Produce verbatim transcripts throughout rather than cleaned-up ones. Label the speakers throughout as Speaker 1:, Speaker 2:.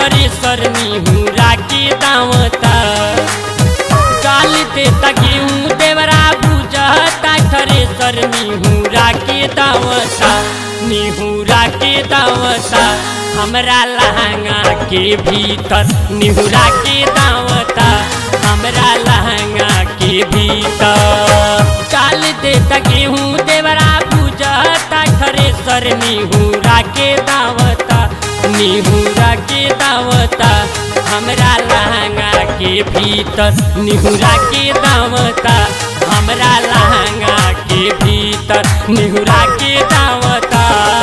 Speaker 1: thresher निहुरा के दावता डाल देता गेहूँ देवरा बुझता थ्रेसर निहुरा के दावता निहुरा के दावता हमरा लहंगा के भीतर निहुरा के दावता हमरा लहंगा के भीतर डाल देता गेहूँ देवरा बुझता थ्रेसर निहुरा के दावता निहुरा के दावता हमरा लहंगा के भीतर निहुरा के दावता हमरा लहंगा के भीतर निहुरा के दावता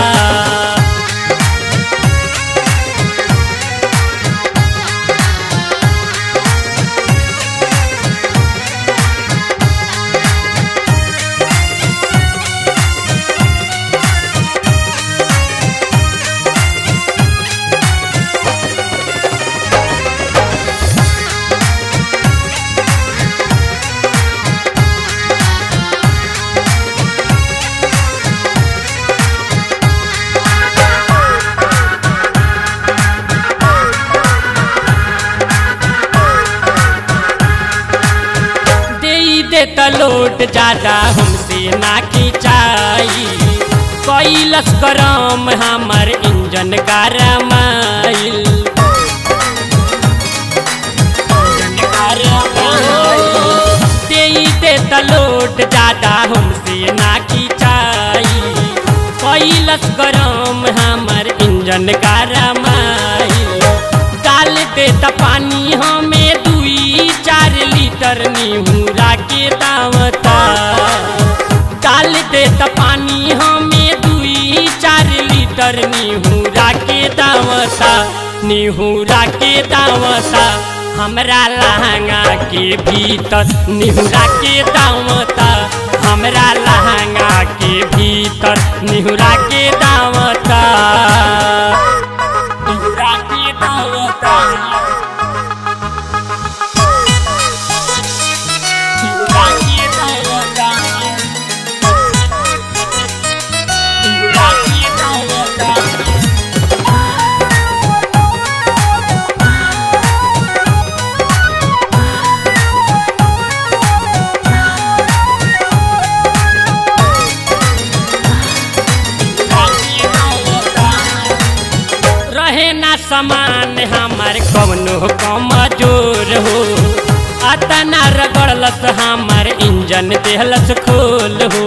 Speaker 1: तलोट ज्यादा हमसे ना खिंचाई कैलस गरम हमर इंजन गरमाइल दे तलोट ज्यादा हमसे ना खिंचाई कैलस गरम हमर इंजन गरमाइल डाल देता पानी हमें दुई चार लीटर निहुरा के दावता डाल देता पानी हमें दुई चार लीटर निहुरा के दावता निहुरा के दावता हमरा लहंगा के भीतर निहुरा के दावता हमरा लहंगा के भीतर निहुरा के दावता निहुरा के दावता समान हमार कवनो कमजोर हो अतना रगड़लस हमार इंजन देहलस खोल हो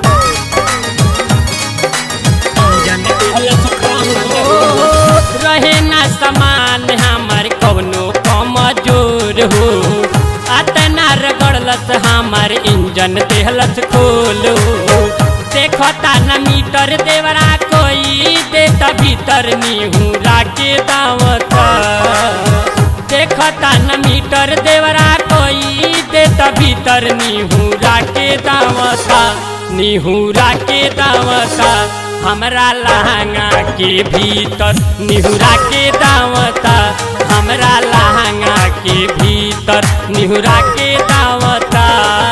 Speaker 1: इंजन देहलस खोल हो रहे ना समान हमार कवनो कमजोर हो अतना रगड़लस हमार इंजन देहलस खोल हो देखता न मीटर देवरा कोई देता भीतर निहुरा के दावता देखता न मीटर देवरा कोई देता भीतर निहुरा के दावता निहुरा के दावता हमरा लहंगा के भीतर निहुरा के दावता हमरा लहंगा के भीतर निहुरा के दावता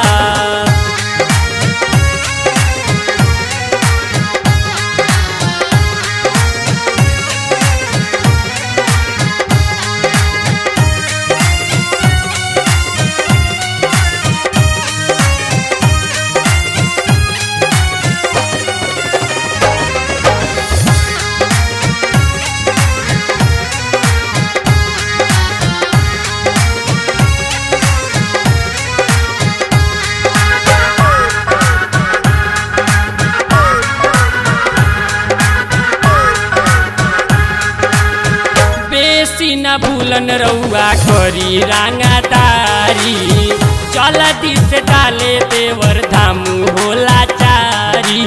Speaker 1: न भूलन रउआ करी रांगादारी चल दिस डाले देवर धामू होला चारी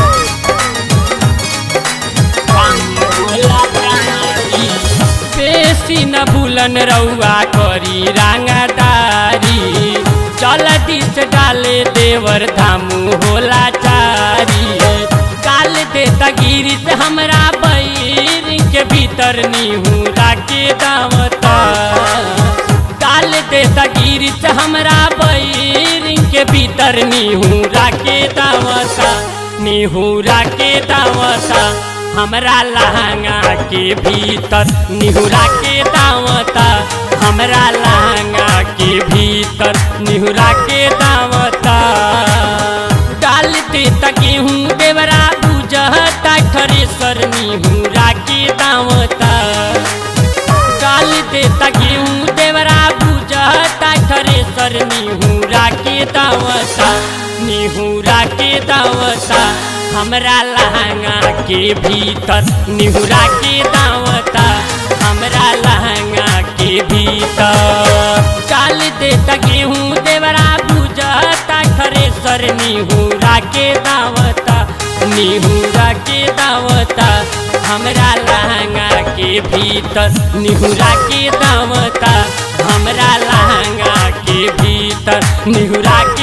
Speaker 1: बेसी न भूलन रउआ करी रांगादारी चल दिस डाले देवर धामू होला चारी काल देता गिरिश हमरा बैर के भीतर निहुरा के दावता डाल देता गिरिश हमरा बैर के भीतर निहुरा के दावता निहुरा के दावता हमरा लहंगा के भीतर निहुरा के दावता हमरा लहंगा के भीतर निहुरा के दावता डाल देता गेहूँ देवरा बुझता थ्रेसर निहुरा के दावता डाल देता गेहूँ देवरा बुझता थ्रेसर निहुरा के दावता निहुरा के दावता हमरा लहंगा के भीतर निहुरा के दावता हमरा लहंगा के भीतर डाल देता गेहूँ देवरा बुझता थ्रेसर निहुरा के दावता निहुरा के दावता हमरा लहंगा के भीतर निहुरा के दावता हमरा लहंगा के भीतर निहुरा